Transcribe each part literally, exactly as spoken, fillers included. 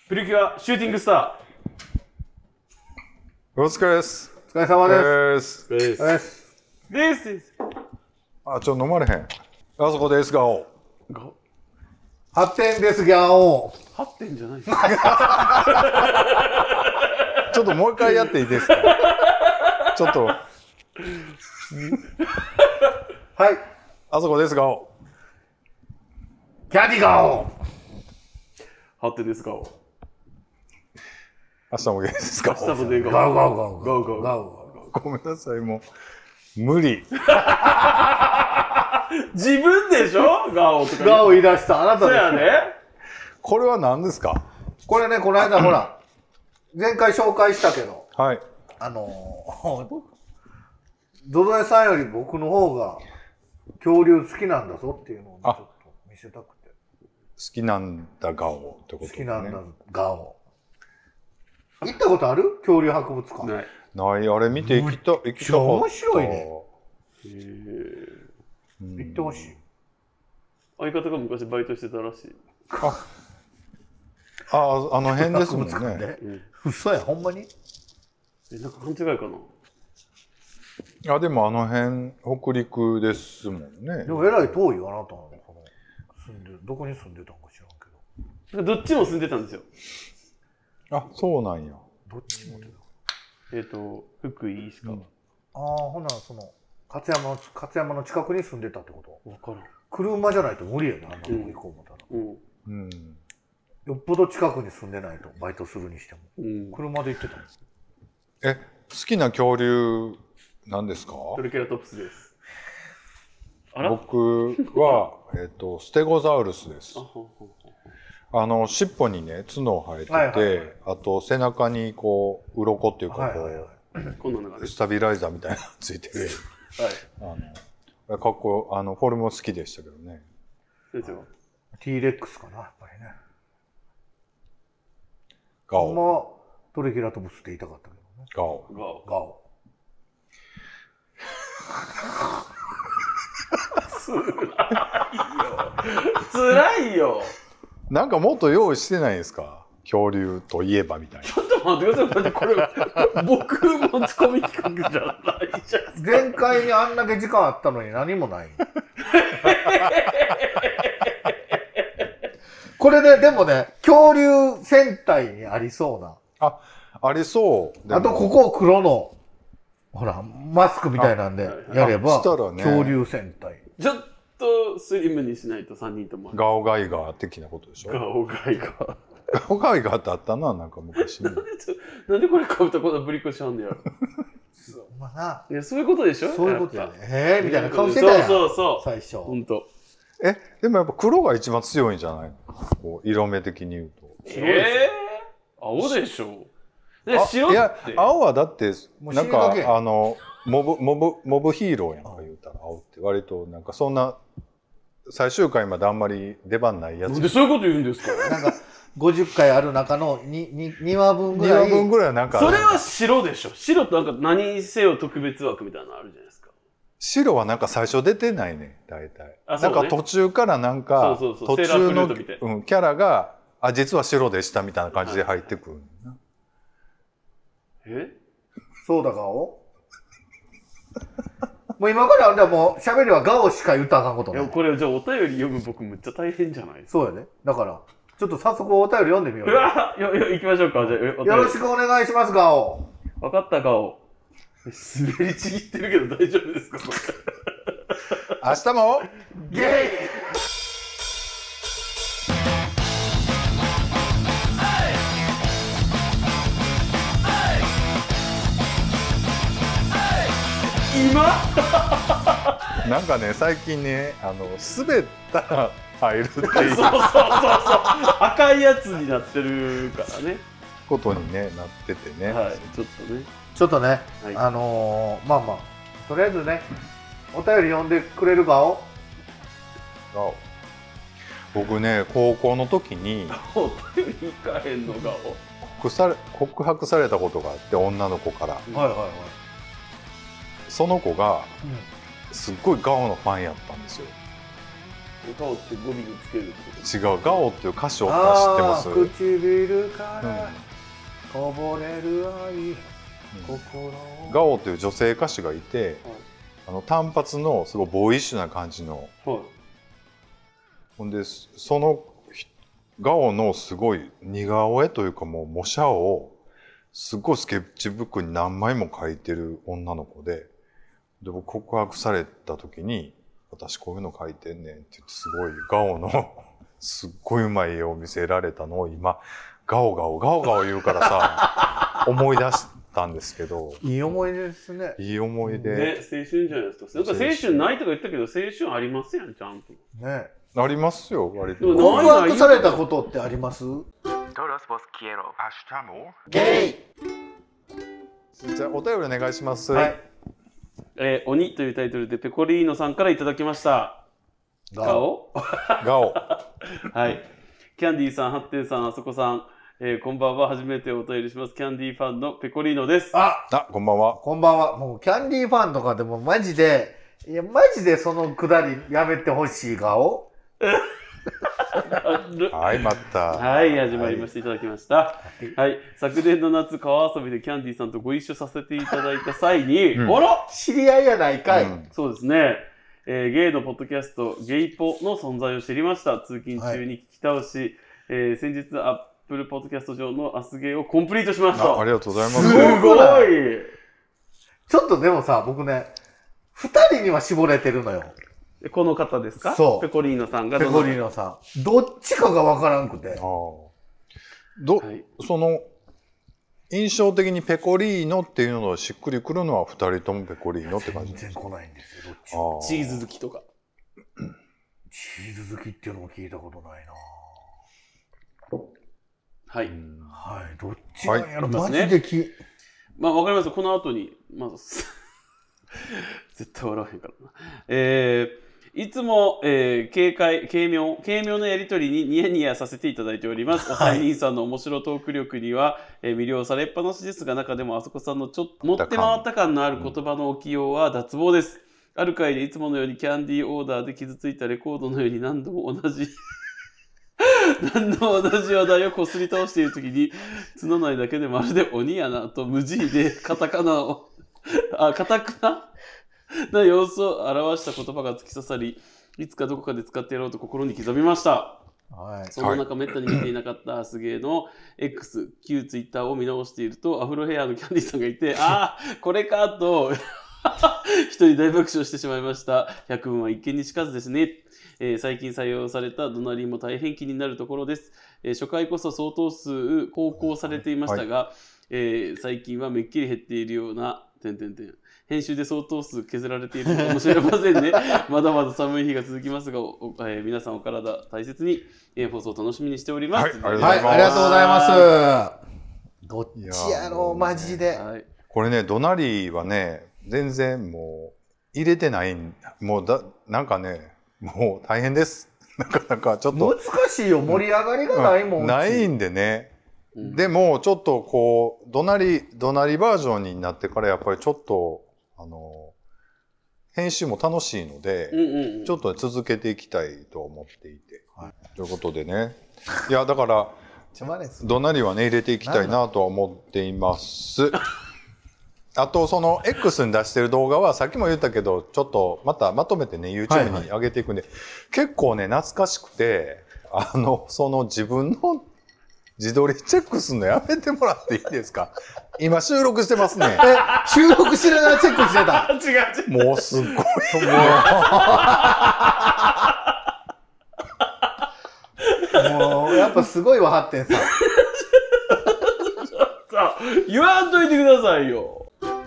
プリキュアシューティングスタお疲れです。 お疲れ様です。 ーですです。 ですですあ、ちょっと飲まれへん。あそこですがお。 はってんですギャオー。 はってんじゃないちょっともう一回やっていいですか。ちょっとはい。 あそこですがお。 キャディガオー。 はってんですかお。 明日もゲーですか。 明日もでガガオウガウガウガウガウガウ。 ごめんなさい、もう無理。 自分でしょガオとかガオ言い出したあなたそうです。 やね。 これは何ですか。 これね、この間ほら、前回紹介したけど、 はい。 あのー、ドドエさんより僕の方が恐竜好きなんだぞっていうのをちょっと見せたくて。 好きなんだガオってこと好ですね。 きなんだガオ。行ったことある？恐竜博物館。 ない。 ない、あれ見て行きた、行きたかった。 面白いね。 へえ。 うん行ってほしい。 相方が昔バイトしてたらしい。 あ、あ、あの辺ですもんね。 博物館でうん。 嘘や、ほんまに？ え、なんか勘違いかな。 あ、でもあの辺北陸ですもんね。 でもえらい遠いよ、あなたのこの住んでる、どこに住んでたんか知らんけど。 どっちも住んでたんですよ。 あ、そうなんや。 どっちも出た。 えっと、福井石川。 ああ、ほなその勝山の勝山の近くに住んでたってこと？ わからん。 車じゃないと無理やな、あんなとこ行こう思ったら。 うん。 うん。 よっぽど近くに住んでないとバイトするにしても。 うん。 車で行ってたもん。 え、好きな恐竜なんですか。 トリケラトプスです。あら？ 僕はえっとステゴザウルスですあ。ほんほんほん。 あの尻尾にね角生えてて、 はいはいはい、 あと背中にこう鱗っていうかこう、 はいはいはい。 こんなのがね。 スタビライザーみたいなのついてる。 はい。 あのかっこあのフォルム好きでしたけどね。 先生は T レックスかな、やっぱりね。 ガほんオ。 まトリケラトプスって言いたかったけどね。 ガオ。 ガオ。 ガオ。 辛いよ。 なんかもっと用意してないんですか。恐竜といえばみたいな。 ちょっと待ってください。だってこれ僕持ち込み企画じゃないじゃん。 前回にあんだけ時間あったのに何もない。これね、でもね、恐竜戦隊にありそうな。 あ、ありそう。でもあとここ黒のほらマスクみたいなんでやれば、 あしたらね恐竜戦隊。 ちょっとスリムにしないとさんにんとも。 ガオガイガー的なことでしょ。 ガオガイガー。 ガオガイガーってあったな、なんか昔に。 なんでこれかぶったらこんなぶりっこしちゃうんだよ。 まあいや、そういうことでしょ。 な、そういうことやね。へえみたいな顔してそうたやん。 そうそう。 最初。 本当。 え、でもやっぱ黒が一番強いんじゃないの。こう色目的に言うと。 ええー、青でしょ。であ白って。 いや、青はだってもうなんか死ぬだけあのモブモブモブヒーローやんか言うたら青って割となんかそんな最終回まであんまり出番ないやつ。 なんでそういうこと言うんですか。 なんかごじゅっかいある中の に, に, にわぶんぐにらい。 わぶんぐらいはなんかそれは白でしょ。白となんか何せよ特別枠みたいなのあるじゃないですか。 白はなんか最初出てないね大体。 あそうねなんか途中からなんかそうそうそう途中セーラーのフルートみたいうんキャラがあ実は白でしたみたいな感じで入ってくるんだな。 え？ そうだ顔。もう今からじゃもう喋りはガオしか言ったらあかんこといやない。 これじゃあお便り読む僕むっちゃ大変じゃないですか。 そうやね。だからちょっと早速お便り読んでみよううよ。 わよよ行きましょうか。じゃあお便りよろしくお願いしますガオ。 分かった顔。滑りちぎってるけど大丈夫ですかこれ。 明日もゲイ。 今？ なんかね最近ねあの滑ったら入るっていうそうそうそうそう。赤いやつになってるからね。 ことに、ね、なっててね、 はい。ちょっとね。 ちょっとね、 はいあのー、まあまあとりあえずねお便り読んでくれるガオ。 僕ね高校の時にお便り行かへんの顔。 告され告白されたことがあって女の子からはいはいはい。 その子がすっごいガオのファンやったんですよ。 ガオって語尾につけるってこと？ 違う、ガオっていう歌詞を知ってます？ 唇からこぼれる愛、うん、心ガオっていう女性歌手がいて、はい、あの単発のすごいボーイッシュな感じの、はい、ほんでそのガオのすごい似顔絵というかもう模写をすごいスケッチブックに何枚も描いてる女の子で、で僕告白された時に私こういうの描いてんねんって言ってすごいガオのすっごいうまい絵を見せられたのを今ガオガオガオガオ言うからさ思い出したんですけど、 いい思い出ですね。 いい思い出、ね、 青春じゃないですか。なんか青春ないとか言ったけど青春ありますやんちゃんとね。 ありますよ割と。 告白されたことってあります？ ゲイ。じゃあお便りお願いします。はい。 えー、鬼というタイトルでペコリーノさんからいただきました。ガオガオはい。キャンディーさん、ハッテンさん、あそこさん、えー、こんばんは。初めてお便りします。キャンディーファンのペコリーノです。 ああ、こんばんは。 こんばんは。もうキャンディーファンとかでもマジで、いやマジでそのくだりやめてほしいガオはい、また。 はい、始まりまして、いただきました。はい、はい、昨年の夏、川遊びでキャンディーさんとご一緒させていただいた際に、 うん、あら知り合いやないかい、うん、 そうですね、えー、ゲイのポッドキャスト、ゲイポの存在を知りました。通勤中に聞き倒し、はい、えー、先日、アップルポッドキャスト上のアスゲイをコンプリートしました。 あ、ありがとうございます。 すごいちょっとでもさ、僕ね、二人には絞れてるのよ。 この方ですか？ そう。 ペコリーノさんがペコリーノさん。どっちかがわからんくて。あど、はい、その、印象的にペコリーノっていうのがしっくりくるのは二人ともペコリーノって感じですか？ 全然来ないんですよ、どっち。 チーズ好きとか。 チーズ好きっていうのも聞いたことないな。 はい。 はい。どっちなんやろ、はい、マジでき、 まあわかりますよ。この後に、まず、絶対笑わへんからな。えー、いつも、えー、軽快、軽妙、軽妙なやりとりにニヤニヤさせていただいております。おさい兄さんの面白トーク力には、えー、魅了されっぱなしですが、中でもあそこさんのちょっと持って回った感のある言葉の置きようは脱帽です。ある回でいつものようにキャンディーオーダーで傷ついたレコードのように何度も同じ何度も同じ話題をこすり倒しているときに、角内だけでまるで鬼やなと無慈悲でカタカナを、あ、カタクナな様子を表した言葉が突き刺さり、いつかどこかで使ってやろうと心に刻みました。はい、その中、めったに見ていなかったスゲーの X、旧ツイッターを見直していると、アフロヘアのキャンディーさんがいて、ああ、これかと、一人大爆笑してしまいました。百聞は一見にしかずですね。えー、最近採用されたドナリーも大変気になるところです。えー、初回こそ相当数投稿されていましたが、はい、えー、最近はめっきり減っているような、点々点。編集で相当数削られているのかもしれませんね。まだまだ寒い日が続きますが、おえー、皆さんお体大切に、えー、放送を楽しみにしております。 はい、 はい、ありがとうございます。どっちやろう、マジで。はい、 これね、ドナリーはね、全然もう入れてない、もうだ、なんかね、もう大変です。なかなかちょっと。 難しいよ、盛り上がりがないもん。 ないんでね。うん、でも、ちょっとこう、ドナリ、ドナリバージョンになってからやっぱりちょっと、あの、編集も楽しいので、うんうんうん、ちょっと続けていきたいと思っていて。はい、ということでね。いや、だから、ドナリはね、入れていきたいなとは思っています。あと、その X に出してる動画は、さっきも言ったけど、ちょっとまたまとめてね、YouTube に上げていくんで、はいはい、結構ね、懐かしくて、あの、その自分の自撮りチェックするのやめてもらっていいですか？今収録してますね。 え、収録しながらチェックしてた？ 違う違う。 もうすっごい。もう、もうやっぱすごいわ、ハッテンさん。 さあ、言わんといてくださいよ。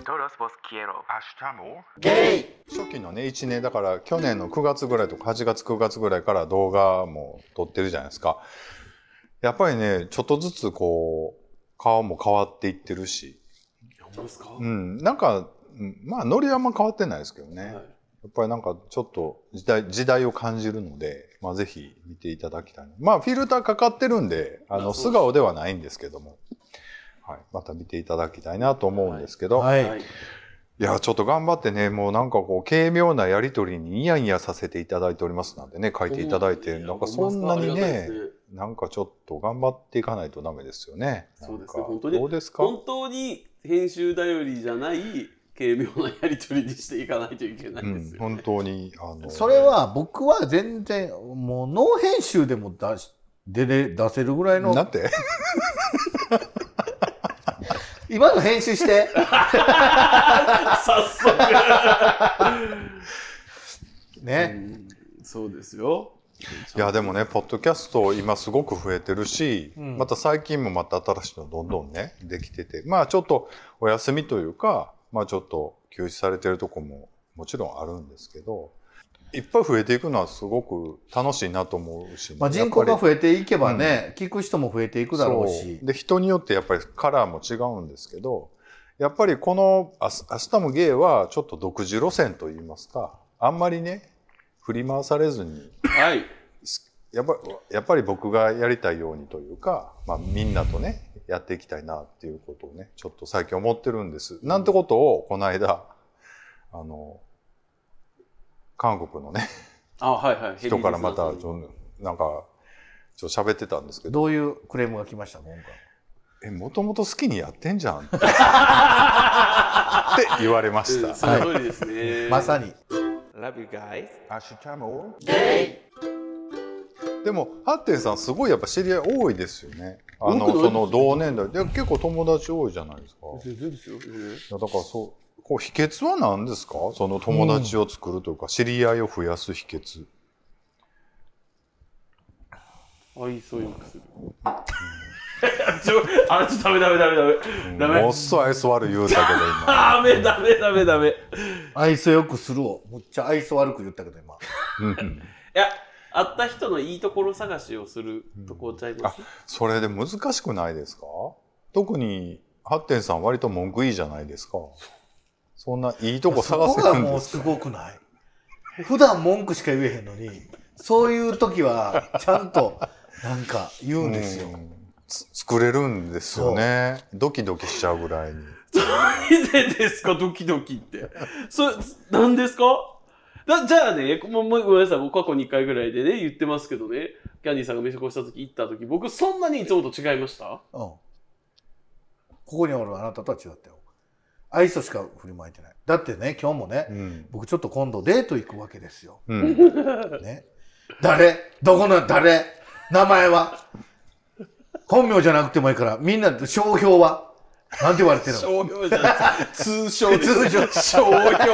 ゲイ。 初期のね、いちねんだから去年のくがつぐらいとかはちがつくがつぐらいから動画も撮ってるじゃないですか。やっぱりね、ちょっとずつこう、顔も変わっていってるし。 本ですか？ うん。なんか、まあ、ノリはあんま変わってないですけどね。はい、やっぱりなんかちょっと時代、時代を感じるので、まあぜひ見ていただきたい。まあ、フィルターかかってるんで、あの、素顔ではないんですけども。はい。また見ていただきたいなと思うんですけど。はい。はい、 いや、ちょっと頑張ってね、もうなんかこう、軽妙なやりとりにニヤニヤさせていただいておりますなんでね、書いていただいて、なんかそんなにね、なんかちょっと頑張っていかないとダメですよね。 そうですね、本当に。 どうですか？ 本当に編集頼りじゃない軽妙なやりとりにしていかないといけないですよ、ね。うん、 本当に。あのそれは僕は全然、もうノー編集でも出し、でで出せるぐらいの。 なんて今の編集して早速ね、 うん、そうですよ。 いやでもねポッドキャスト今すごく増えてるし、うん、また最近もまた新しいのどんどんねできてて、まあちょっとお休みというか、まあちょっと休止されてるとこももちろんあるんですけど、いっぱい増えていくのはすごく楽しいなと思うし、ね、 まあ、人口が増えていけばね、うん、聞く人も増えていくだろうし、 で人によってやっぱりカラーも違うんですけど、やっぱりこの「明日もゲイ」はちょっと独自路線といいますか、あんまりね振り回されずに、 はい、 やっぱやっぱり僕がやりたいようにというか、まあ、みんなとねやっていきたいなっていうことをねちょっと最近思ってるんです。なんてことをこの間あの韓国のねあ、はいはい、 人からまたちょなんかちょっと喋ってたんですけど、 どういうクレームが来ました？今回え、もともと好きにやってんじゃんって言われました。 その通りですね、 はい、まさに Love you guys アシュチャモゲイ。でもハッテンさんすごいやっぱ知り合い多いですよね。あのその同年代で結構友達多いじゃないですか。 全然ですよ。いやだからそうこう秘訣は何ですか？その友達を作るというか、うん、知り合いを増やす秘訣。 愛想よくする。ちょあちょダメダメダメダメダメ。 もっそ愛想悪い言うたけど今。 ダメダメダメダメ。 愛想よくするをむっちゃ愛想悪く言ったけど今。 いや会った人のいいところ探しをするとこちゃいます、 うん、あそれで難しくないですか？特にハッテンさん割と文句いいじゃないですか。そんないいとこ探せるんですか？そこがもうすごくない？普段文句しか言えへんのに、そういう時はちゃんとなんか言うんですよ。 作れるんですよね。ドキドキしちゃうぐらいに。 何でですかドキドキって。それ何ですか？だじゃあね、もうごめんなさい、僕過去にかいぐらいでね言ってますけどね、キャンディーさんが飯越した時行った時、僕そんなにいつもと違いました？うん。 ここにおるあなたとは違ったよ。愛想しか振りまいてない。だってね今日もね、うん、僕ちょっと今度デート行くわけですよ。うん、ね。誰？どこの誰？名前は？本名じゃなくてもいいからみんな商標はなんて言われてるの？ 商標じゃなくて通称です。 通称商標って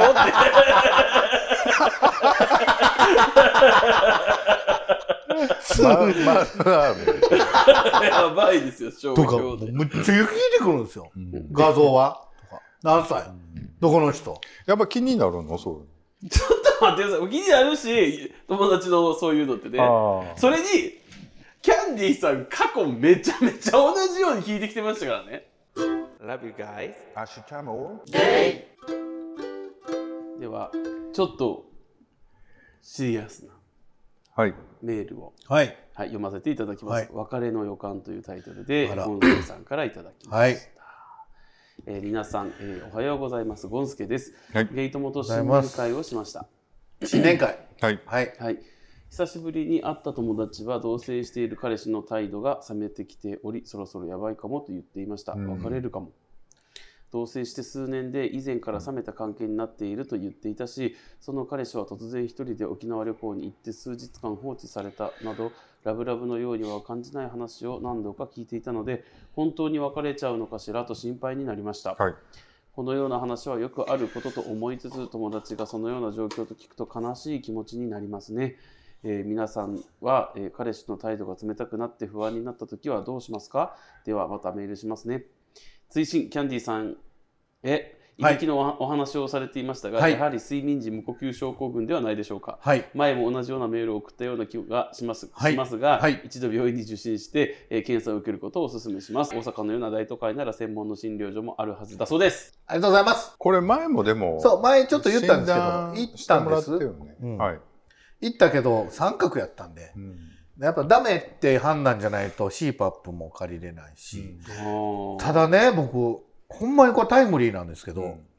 やばいですよ商標とか。むっちゃ聞いてくるんですよ、うん、画像はとか何歳、うん、どこの人やっぱ気になるの？そうちょっと待ってください。気になるし友達のそういうのってね、それにキャンディーさん過去めちゃめちゃ同じように聞いてきてましたからね。 Love you guys アシュチャモゲイ。ではちょっとシリアスなメールを、 はいはい、読ませていただきます、はい、別れの予感というタイトルでゴンスケさんからいただきました、はいえー、皆さん、えー、おはようございます。ゴンスケです、はい、ゲイ友と新年会をしました。 新年会はいはいはい久しぶりに会った友達は同棲している彼氏の態度が冷めてきており、そろそろやばいかもと言っていました。別れるかも。同棲して数年で以前から冷めた関係になっていると言っていたし、その彼氏は突然一人で沖縄旅行に行って数日間放置されたなどラブラブのようには感じない話を何度か聞いていたので、本当に別れちゃうのかしらと心配になりました、 はい、 このような話はよくあることと思いつつ、友達がそのような状況と聞くと悲しい気持ちになりますね。えー、皆さんは、えー、彼氏の態度が冷たくなって不安になったときはどうしますか？ではまたメールしますね。追伸キャンディーさんへいびきのお話をされていましたが、はい、やはり睡眠時無呼吸症候群ではないでしょうか、はい、前も同じようなメールを送ったような気がします、はい、しますが、はい、一度病院に受診して、えー、検査を受けることをお勧めします。大阪のような大都会なら専門の診療所もあるはずだそうです。 ありがとうございます。 これ前もでもそう前ちょっと言ったんですけど行ったんです、 ねうんはい、 行ったけど三角やったんで、うん、やっぱダメって判断じゃないと シーパップ も借りれないし、うん、ただね僕ほんまにこれタイムリーなんですけど、うん、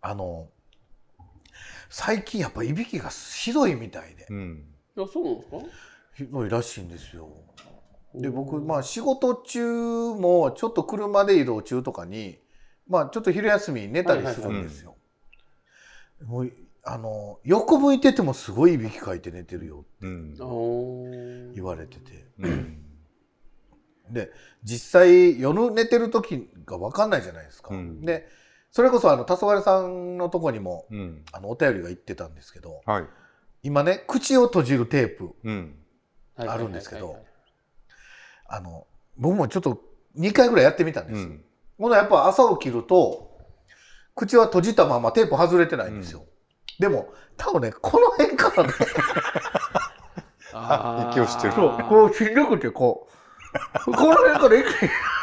あの最近やっぱいびきがひどいみたいで、 うん、いやそうなんですか？ ひどいらしいんですよ。で僕まあ仕事中もちょっと車で移動中とかにまあちょっと昼休み寝たりするんですよ。もうあの横向いててもすごいいびきかいて寝てるよって言われてて、うん、で実際夜寝てる時が分かんないじゃないですか、うん、でそれこそあの黄昏さんのとこにも、うん、あのお便りが言ってたんですけど、はい、今ね口を閉じるテープあるんですけど、あの僕もちょっとにかいぐらいやってみたんです、うん、ほなやっぱ朝起きると口は閉じたままテープ外れてないんですよ、うんでも多分ねこの辺からね息をしてるそうこうしんどくてこうこの辺から息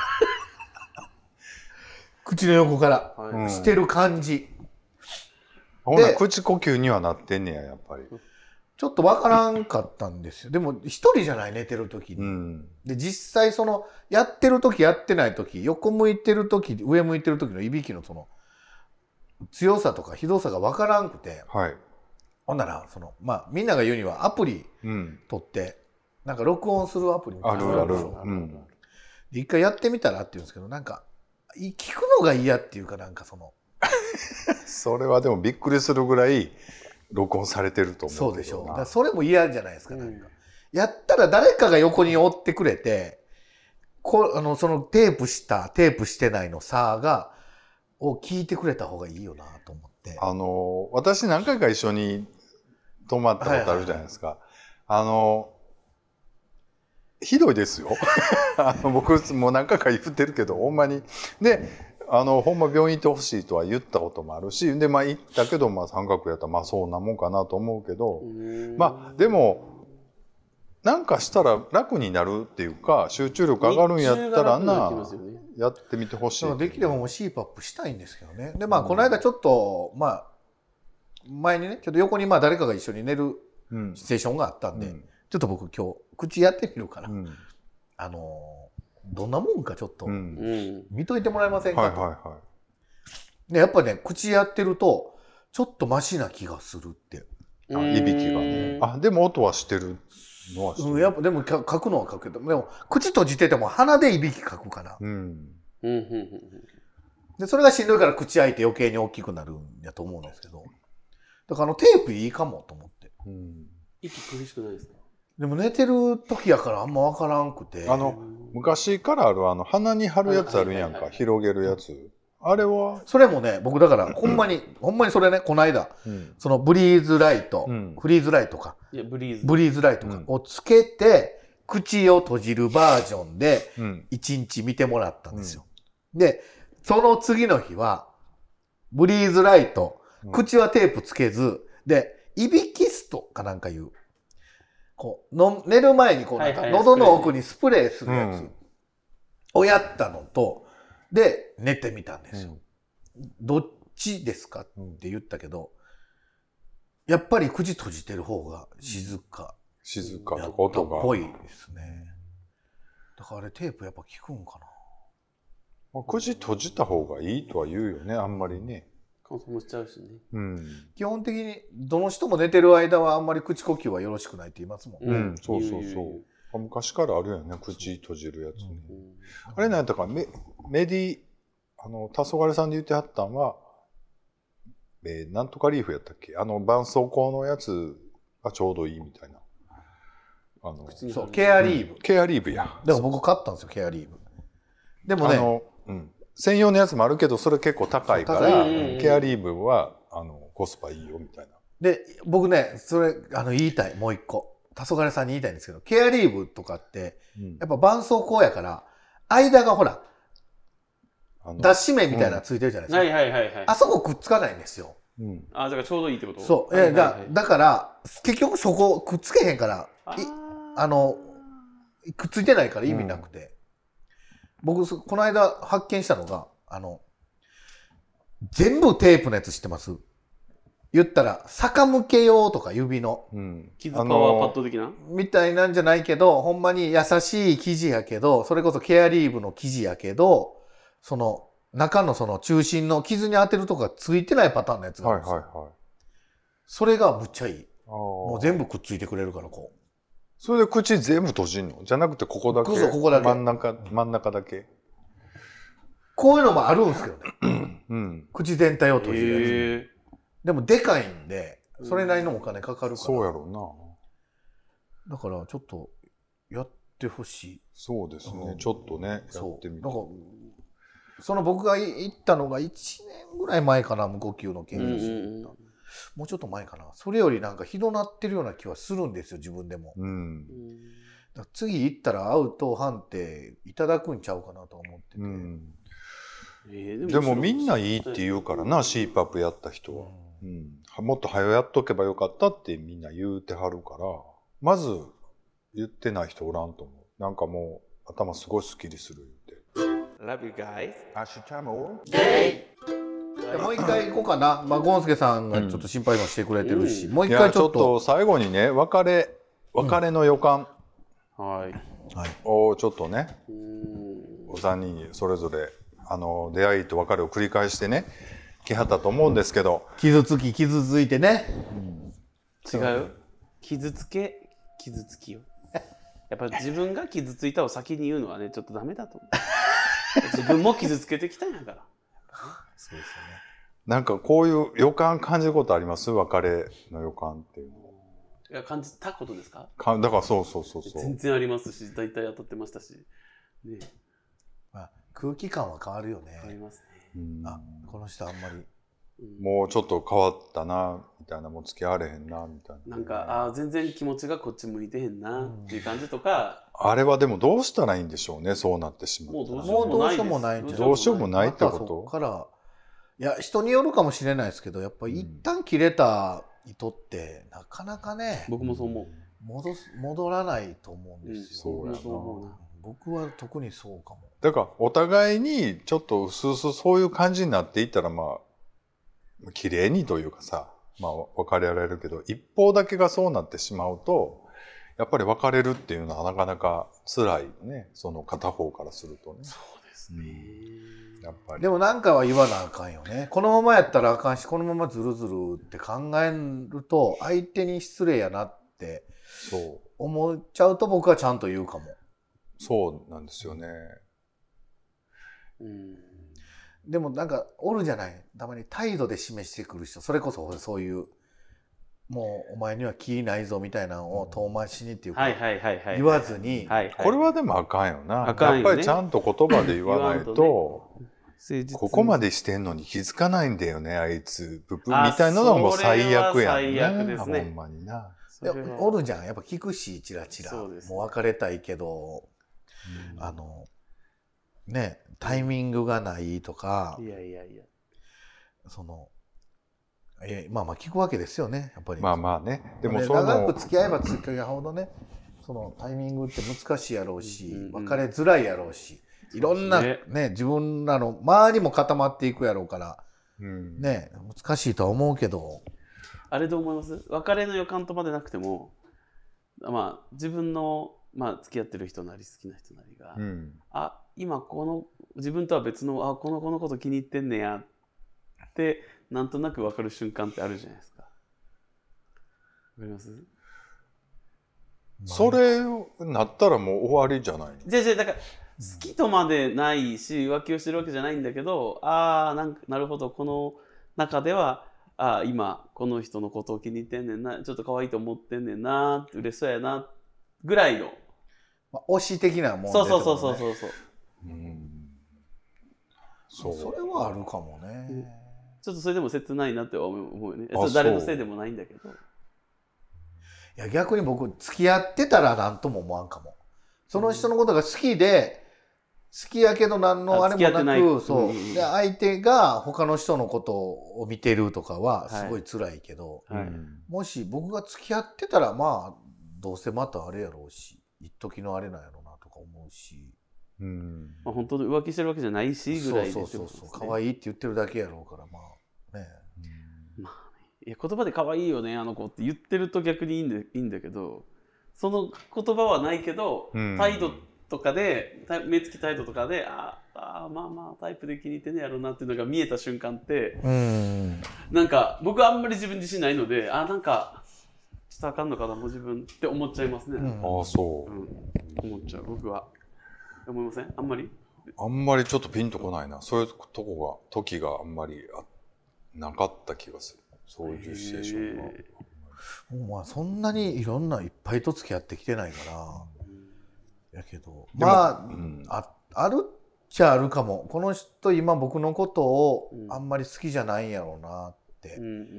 口の横から、はい、してる感じ、 ほな口呼吸にはなってんねややっぱりちょっとわからんかったんですよ。でも一人じゃない寝てる時に、うん、で実際そのやってる時やってない時横向いてる時上向いてる時のいびきのその強さとかひどさが分からんくて、はい、ほんならその、まあ、みんなが言うにはアプリ取って、うん、なんか録音するアプリみたいなのがあるんですよ。あるある、うん、で一回やってみたらって言うんですけどなんか聞くのが嫌っていうかなんかそのそれはでもびっくりするぐらい録音されてると思う。 そうでしょう。だからそれも嫌じゃないですか。なんかやったら誰かが横に追ってくれてこあのそのテープしたテープしてないの差がを聞いてくれた方がいいよなと思って。 あの私何回か一緒に泊まったことあるじゃないですか。はいはいはい、あのひどいですよ。あの僕もう何回か言ってるけどほんまにであのほんま病院行ってほしいとは言ったこともあるしでまあ行ったけどまあ三角やったらまあそうなもんかなと思うけどまあでもなんかしたら楽になるっていうか集中力上がるんやったらなやってみてほしい。 できればもう シーパップ したいんですけどね。でまあこの間ちょっとまあ前にねちょっと横にまあ誰かが一緒に寝るシチュエーションがあったんで、うん、ちょっと僕今日口やってみるから、うん、あのどんなもんかちょっと見といてもらえませんかと。はいはいはい、でやっぱね口やってるとちょっとマシな気がするって。 あいびきがね。あでも音はしてる。 うん、やっぱでも書くのは書くけどでも口閉じてても鼻でいびき書くかな、うん、でそれがしんどいから口開いて余計に大きくなるんやと思うんですけどだからあのテープいいかもと思って、うん、 息苦しくないですか？ でも寝てる時やからあんま分からんくてあの昔からあるあの鼻に貼るやつあるやんか、はいはいはいはい、広げるやつあれはそれもね僕だからほんまに、うん、ほんまにそれねこの間、うん、そのブリーズライト、うん、フリーズライトかいやブリーズブリーズライトかをつけて、うん、口を閉じるバージョンでいちにち見てもらったんですよ、うん、でその次の日はブリーズライト、うん、口はテープつけずでイビキストかなんかいうこうの寝る前にこうなんか喉の奥にスプレーするやつをやったのとで寝てみたんですよ、うん、どっちですかって言ったけど、うん、やっぱり口閉じてる方が静か静かとか音がっぽいですね。だからあれテープやっぱ効くんかな。 まあ、口閉じた方がいいとは言うよねあんまりね乾燥もしちゃうしね、 うん、基本的にどの人も寝てる間はあんまり口呼吸はよろしくないって言いますもんね、 うん、そうそうそう昔からあるよね口閉じるやつ、ねうん、あれなんやったかメメディあの黄昏さんで言ってはったんは、えー、なんとかリーフやったっけあの絆創膏のやつがちょうどいいみたいなあのそうケアリーブ、うん、 ケアリーブやでも僕買ったんですよケアリーブでもねあの、 うん、専用のやつもあるけどそれ結構高いからケアリーブはあのコスパいいよみたいなで僕ねそれあの言いたいもう一個黄昏さんに言いたいんですけどケアリーブとかって、うん、やっぱ絆創膏やから間がほら脱脂綿みたいなのついてるじゃないですか、うん、はいはいはいはい、あそこくっつかないんですよ、 うん、あだからちょうどいいってことそう、はいはいはい、だ, だから結局そこくっつけへんからああのくっついてないから意味なくて、うん、僕この間発見したのがあの全部テープのやつ知ってます？言ったら逆向け用とか指の、 うん、傷パワーパッド的なみたいなんじゃないけどほんまに優しい生地やけどそれこそケアリーブの生地やけどその中のその中心の傷に当てるとこがついてないパターンのやつがあるんですよ。はいはいはい。それがむっちゃいい。もう全部くっついてくれるからこう。 それで口全部閉じんの？じゃなくてここだけ？ そうここだけ。 真ん中、真ん中だけ。 こういうのもあるんですけどね。うん。口全体を閉じるやつ。でもでかいんで、それなりのお金かかるから。 そうやろうな。だからちょっとやってほしい。 そうですね。うん、ちょっとね、やってみて。 その僕が行ったのがいちねんぐらい前かな、無呼吸の研究室。もうちょっと前かな。それよりなんかひどなってるような気はするんですよ、自分でも。うん、だ次行ったらアウト判定いただくんちゃうかなと思ってて。うん、 えー、で, もでもみんないいって言うからな、シーパップ やった人は、うんうん。もっと早やっとけばよかったってみんな言うてはるから、まず言ってない人おらんと思う。なんかもう頭すごいスッキリする言って。 Love you guys. アシュチャムもう一回行こうかな。まあ、ゴンスケさんがちょっと心配もしてくれてるし、うん、もう一回ちょっと。ちょっと最後にね、別れ、別れの予感をちょっとね、お三人にそれぞれあの出会いと別れを繰り返してね、来はったと思うんですけど。 傷つき、傷ついてね。 うん、違う。傷つけ、傷つきよ。やっぱ自分が傷ついたを先に言うのはね、ちょっとダメだと思う。自分も傷つけてきたんやから。 そうですよね。 なんかこういう予感感じることあります？別れの予感っていうの。 いや、感じたことですか？ かだからそうそうそうそう。 全然ありますし、大体当たってましたし。ね。 まあ、空気感は変わるよね。 変わりますね。 うん、あ、この人あんまり。 もうちょっと変わったなみたいな、もう付き合われへんなみたいな。 なんか、あ、全然気持ちがこっち向いてへんなっていう感じとか。 あれはでもどうしたらいいんでしょうね、そうなってしまう。 もうどうしようもない。 どうしようもないってこと？ そっから、いや、人によるかもしれないですけど、やっぱり一旦切れた糸ってなかなかね、 僕もそう思う。 戻す戻らないと思うんですよ。 うん、そうやな。 僕は特にそうかも。 だからお互いにちょっと薄々そういう感じになっていったら、まあ綺麗にというかさ、まあ別れられるけど、一方だけがそうなってしまうと、やっぱり別れるっていうのはなかなか辛いよね。その片方からするとね。 そうですね。 うん、やっぱり。 でもなんかは言わなあかんよね。このままやったらあかんし、このままずるずるって考えると相手に失礼やなって思っちゃうと僕はちゃんと言うかも。 そうなんですよね。 うん、でもなんかおるじゃない。たまに態度で示してくる人、それこそそういうもうお前には気ないぞみたいなのを遠回しにっていうか言わずに、 これはでもあかんよな。やっぱりちゃんと言葉で言わないと、ここまでしてんのに気づかないんだよね、あいつ。ブブみたいなのはもう最悪やんね。ほんまにな。 おるじゃん。やっぱ聞くし、チラチラ。もう別れたいけど、うん、あの、ね、タイミングがないとか、 いやいやいや。 その、えまあまあ聞くわけですよね、やっぱり。 まあまあね。 でもその長く付き合えば付き合うほどね、そのタイミングって難しいやろうし、うんうん、別れづらいやろうし、いろんなね、ね自分らの周りも固まっていくやろうから、うん、ね、難しいとは思うけど。 あれどう思います？別れの予感とまでなくても、まあ自分の、まあ、付き合ってる人なり好きな人なりが、うん、あ、今この自分とは別の、あ、この子のこと気に入ってんねやってなんとなく分かる瞬間ってあるじゃないですか。わかります？ それなったらもう終わりじゃない？ じゃじゃだから好きとまでないし浮気をしてるわけじゃないんだけど、ああ、なんかなるほど、この中ではああ今この人のことを気に入ってんねんな、ちょっと可愛いと思ってんねんな、嬉しそうやなぐらいの、 まあ、推し的なもんで、ね、 そうそうそうそうそうそう、うん、 そうそれはあるかもね、うん、 ちょっとそれでも切ないなって思うよね。誰のせいでもないんだけど、いや逆に僕付き合ってたら何とも思わんかも。その人のことが好きで、好きやけど何のあれもなく、そう、うん、で相手が他の人のことを見てるとかはすごい辛いけど、はいはい、もし僕が付き合ってたらまあどうせまたあれやろうし、一時のあれなんやろうなとか思うし、 うん、まあ、本当に浮気してるわけじゃないしぐらいで、 そうそうそうそう、可愛いって言ってるだけやろうからまあね、 うん、まあね、いや言葉で可愛いよねあの子って言ってると逆にいいんだ、いいんだけど、その言葉はないけど、うん、態度とかで目つき態度とかで、あああまあまあタイプで気に入ってんねやろうなっていうのが見えた瞬間って、 うん、 なんか僕はあんまり自分自身ないので、あなんかちょっとあかんのかなもう自分って思っちゃいますね。うん、 ああそう、 うん、思っちゃう僕は。思いません？あんまりあんまりちょっとピンとこないな。そういうとこが時があんまりあなかった気がする。そういうシチュエーションが。 まあそんなにいろんないっぱいと付き合ってきてないから、やけどまあ、うん、ああるっちゃあるかも。この人今僕のことをあんまり好きじゃないんやろうなって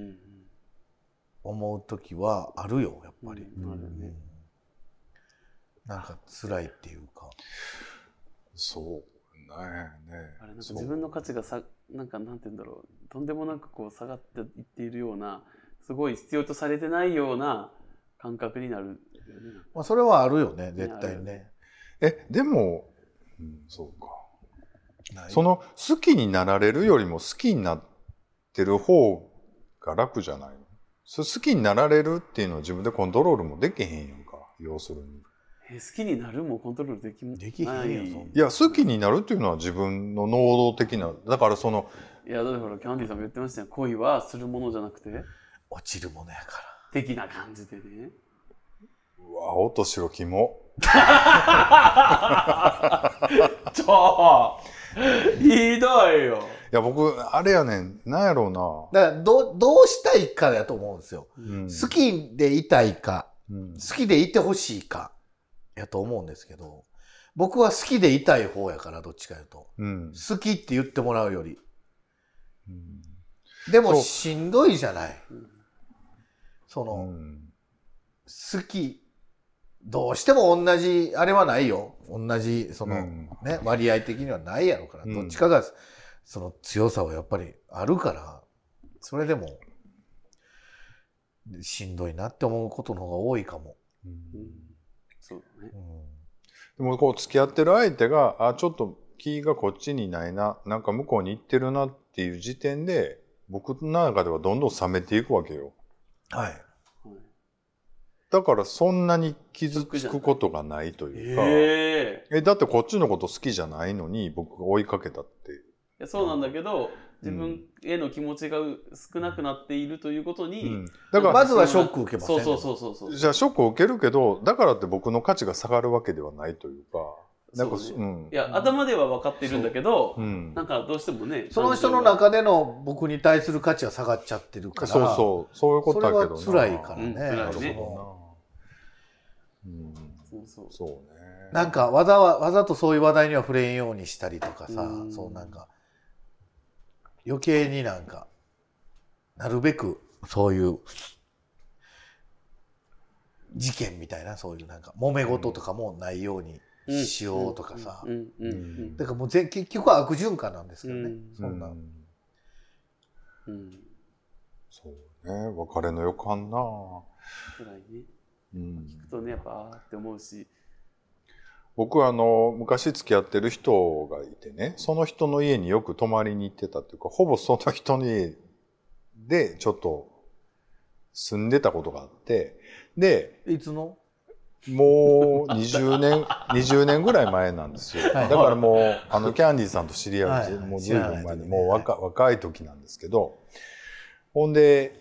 思う時はあるよやっぱり。うんうん、なんか辛いっていうか。 そうね。 あれなんか自分の価値がさなんかなんて言うんだろう、とんでもなくこう下がっていっているような、すごい必要とされてないような感覚になるよね。 まあそれはあるよね絶対にね。 えでも、うん、そうか。その好きになられるよりも好きになってる方が楽じゃないの？好きになられるっていうのは自分でコントロールもできへんやんか、要するに。 え好きになるもコントロールできない。 できへんやん。いや好きになるっていうのは自分の能動的な、だからそのいやだからキャンディーさんも言ってましたよ、恋はするものじゃなくて落ちるものやから的な感じでね。 うわ青と白キモちょひどいよ。 いや僕あれやねん、なんやろうな、 だからどどうしたいかだと思うんですよ、うん、好きでいたいか、うん、好きでいてほしいかやと思うんですけど、僕は好きでいたい方やから、どっちかいうと、うん、好きって言ってもらうより、うん、でもしんどいじゃない、その、うん、好きどうしても同じあれはないよ、同じその、うん、ね割合的にはないやろから、うん、どっちかがその強さはやっぱりあるから、それでもしんどいなって思うことの方が多いかも。うん、 そうだね。うん、 でもこう付き合ってる相手があちょっと気がこっちにないな、なんか向こうに行ってるなっていう時点で僕の中ではどんどん冷めていくわけよ。 はい。 だからそんなに傷つくことがないというか、えー、えだってこっちのこと好きじゃないのに僕が追いかけたって。いやそうなんだけど、自分への気持ちが少なくなっているということに、うん、 だからまずはショック受けません。 そうそうそうそう。 じゃあショックを受けるけど、だからって僕の価値が下がるわけではないというか、なんかそうね、うん、いや頭では分かっているんだけど、うん、なんかどうしてもね、 その人の中での僕に対する価値は下がっちゃってるから、 そうそうそういうことだけどな、 それは辛いからね。うん、辛いね。うん、そうそうそうね。なんかわざわわざとそういう話題には触れんようにしたりとかさ、うん、そうなんか余計になんかなるべくそういう事件みたいな、そういうなんか揉め事とかもないようにしようとかさ、だからもうぜ結局は悪循環なんですけどね、うん、そんな、うんうん、そうね、別れの予感な辛いね。うん、聞くとねやっぱあーって思うし、 僕はあの昔付き合ってる人がいてね、その人の家によく泊まりに行ってたっていうか、ほぼその人の家でちょっと住んでたことがあって、でいつのもうにじゅうねんにじゅうねんぐらい前なんですよ、はい、だからもうあのキャンディーさんと知り合う、はい、もうずいぶん前に、もう 若,、はい、若い時なんですけど、ほんで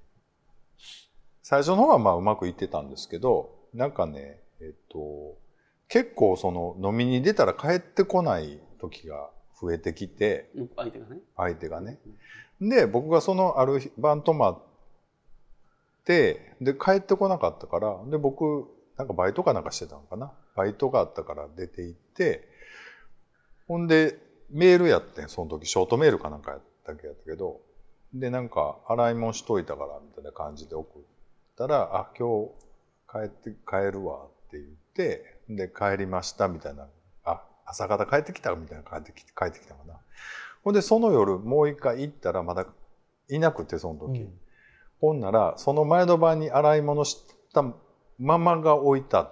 最初の方はまあうまくいってたんですけど、なんかね、えっと、結構その飲みに出たら帰ってこない時が増えてきて、 相手がね。 相手がね。で、僕がそのある晩泊まって、で、帰ってこなかったから、で、僕、なんかバイトかなんかしてたのかな。バイトがあったから出て行って、ほんで、メールやってん、その時、ショートメールかなんかやったっけやったけど、で、なんか、洗い物しといたから、みたいな感じで送ったら、あ、今日帰って、帰るわって言って、で、帰りましたみたいな、あ、朝方帰ってきたみたいな、帰ってきて、帰ってきたかな。ほんで、その夜、もう一回行ったら、まだいなくて、その時。うん、ほんなら、その前の晩に洗い物したままが置いてあって、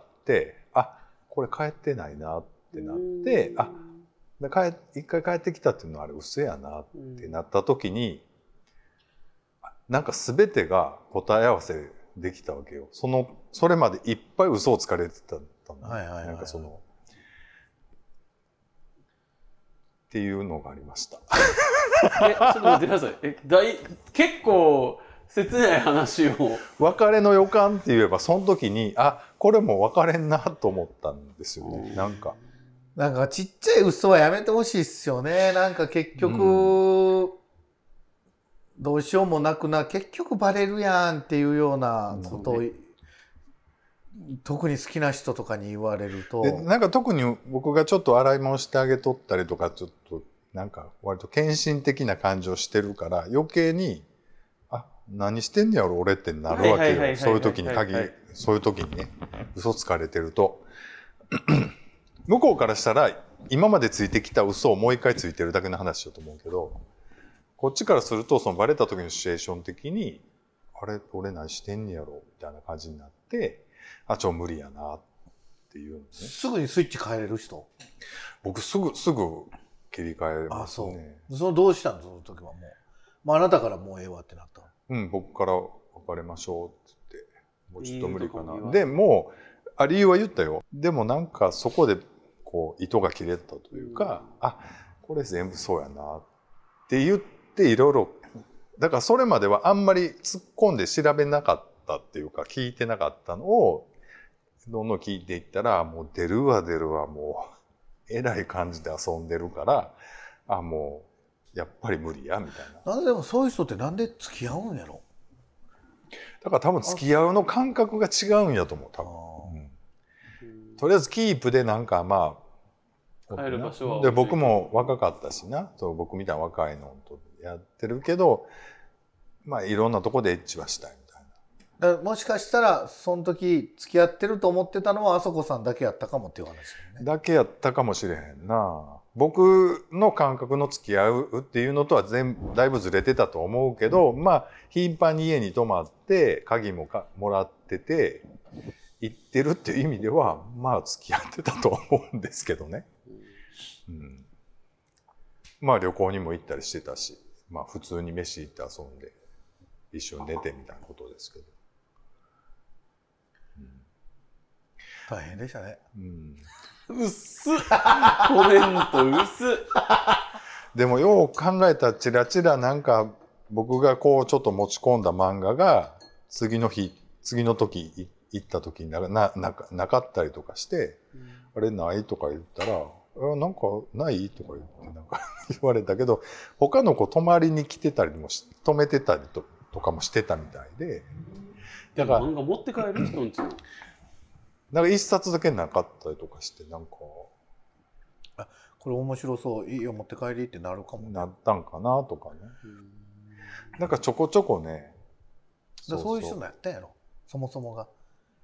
あ、これ帰ってないなってなって、あ、で帰一回帰ってきたっていうのはあれ嘘やなってなった時に、なんか全てが答え合わせできたわけよ。その、それまでいっぱい嘘をつかれてたの。なんかその、 っていうのがありました。 え、ちょっと待ってください。え、だい結構切ない話を。 別れの予感って言えばその時にあこれもう別れんなと思ったんですよね。なんかなんかちっちゃい嘘はやめてほしいっすよね。なんか結局、うん、どうしようもなくな結局バレるやんっていうようなことを、うん、特に好きな人とかに言われるとでなんか特に僕がちょっと洗い物してあげとったりとかちょっとなんか割と献身的な感情してるから余計にあ何してんねやろ俺ってなるわけよ。そういう時に限りそういう時にね嘘つかれてると向こうからしたら今までついてきた嘘をもう一回ついてるだけの話だと思うけどこっちからするとそのバレた時のシチュエーション的にあれ俺何してんねやろみたいな感じになってあちょ無理やなっていうのね。 すぐにスイッチ変えれる人？ 僕すぐすぐ切り替えれますね。 あそうそのどうしたのその時はもう、まあ、あなたからもうええわってなった？ うん僕から別れましょうってってもうちょっと無理かな。でもうあ理由は言ったよ。でもなんかそこでこう糸が切れたというか、うん、あこれ全部そうやなって言っていろいろだからそれまではあんまり突っ込んで調べなかったっていうか聞いてなかったのをどんどん聞いていったらもう出るわ出るわもうえらい感じで遊んでるからあもうやっぱり無理やみたいな。 なんででもそういう人ってなんで付き合うんやろ？ だから多分付き合うの感覚が違うんやと思う多分。とりあえずキープでなんかまあ帰る場所はで僕も若かったしなそう僕みたいな若いのとやってるけどまあいろんなとこでエッチはしたいみたいな。だからもしかしたらその時付き合ってると思ってたのはあそこさんだけやったかもっていう話だよね。 だけやったかもしれへんな。僕の感覚の付き合うっていうのとは全部だいぶずれてたと思うけどまあ頻繁に家に泊まって鍵もかもらってて行ってるっていう意味ではまあ付き合ってたと思うんですけどね、うん、まあ旅行にも行ったりしてたしまあ普通に飯行って遊んで一緒に寝てみたいなことですけど、 うん、大変でしたね、 うん、 うっすコメントうっすでもよう考えたらチラチラなんか僕がこうちょっと持ち込んだ漫画が次の日次の時行った時に な, な, な, なかったりとかして、うん、あれないとか言ったらなんかないとか言ってなんか言われたけど他の子泊まりに来てたりもし泊めてたり と, とかもしてたみたいでだから漫画持って帰る人んちのなんか一冊だけなかったりとかしてなんかあこれ面白そういいよ持って帰りってなるかもなったんかなとかねうんなんかちょこちょこねそうそう、そういう人もやったんやろそもそもが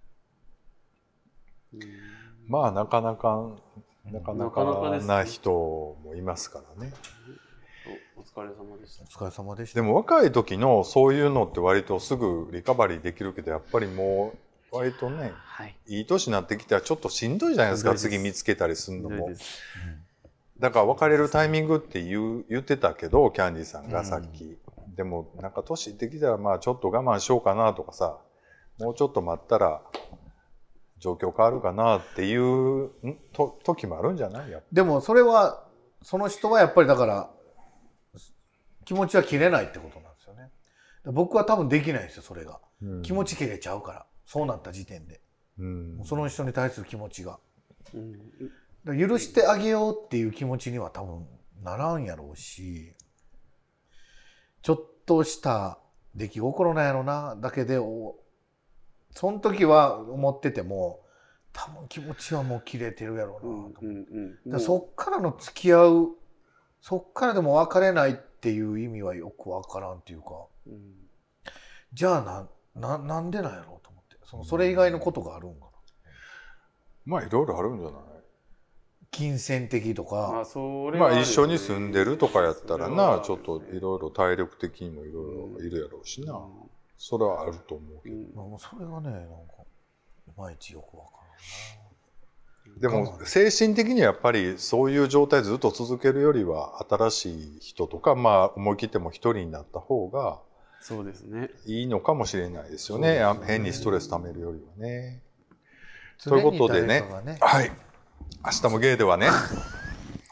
まあなかなかなかなかな人もいますからね。 お疲れ様でした。 お疲れ様でした。 でも若い時のそういうのって割とすぐリカバリーできるけどやっぱりもう割とね、はい、いい年になってきたらちょっとしんどいじゃないですか次見つけたりするのも。だから別れるタイミングって言う言ってたけどキャンディーさんがさっき、うん、でもなんか年いってきたらまあちょっと我慢しようかなとかさもうちょっと待ったら状況変わるかなっていうと時もあるんじゃない？やっぱでもそれはその人はやっぱりだから気持ちは切れないってことなんですよね。僕は多分できないんですよそれが、うん、気持ち切れちゃうからそうなった時点で、うん、その人に対する気持ちが、うん、だ許してあげようっていう気持ちには多分ならんやろうしちょっとした出来心なんやろなだけでその時は思ってても多分気持ちはもう切れてるやろうなと思って、うんうんうん、だそっからの付き合うそっからでも別れないっていう意味はよく分からんっていうか、うん、じゃあ な, な, なんでなんやろうと思ってそのそれ以外のことがあるんかな、 うん、まあいろいろあるんじゃない金銭的とか、 まあそれはね、まあ一緒に住んでるとかやったらなちょっといろいろ体力的にもいろいろいるやろうしな、うんそれはあると思うけど、 うん、それはねなんかいまいちよくわからんな。でも精神的にはやっぱりそういう状態ずっと続けるよりは新しい人とかまあ思い切っても一人になった方がそうですねいいのかもしれないですよね。そうですね変にストレスためるよりはね。ということでね、ねはい明日もゲイではね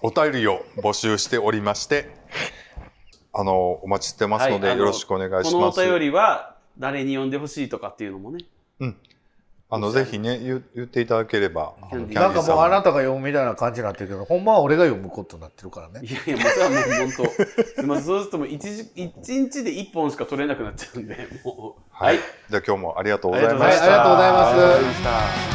お便りを募集しておりまして、あのお待ちしてますので、はい、よろしくお願いします。 このお便りは誰に読んでほしいとかっていうのもね。 うん。あのぜひね 言, 言っていただければ。 なんかもうあなたが読むみたいな感じになってるけど、ほんまは俺が読むことになってるからね。 いやいや、もうそれはもう本当。すみません、そうするともう一日で一本しか取れなくなっちゃうんで、もう。 はい。じゃあ今日もありがとうございました。 はい、ありがとうございます。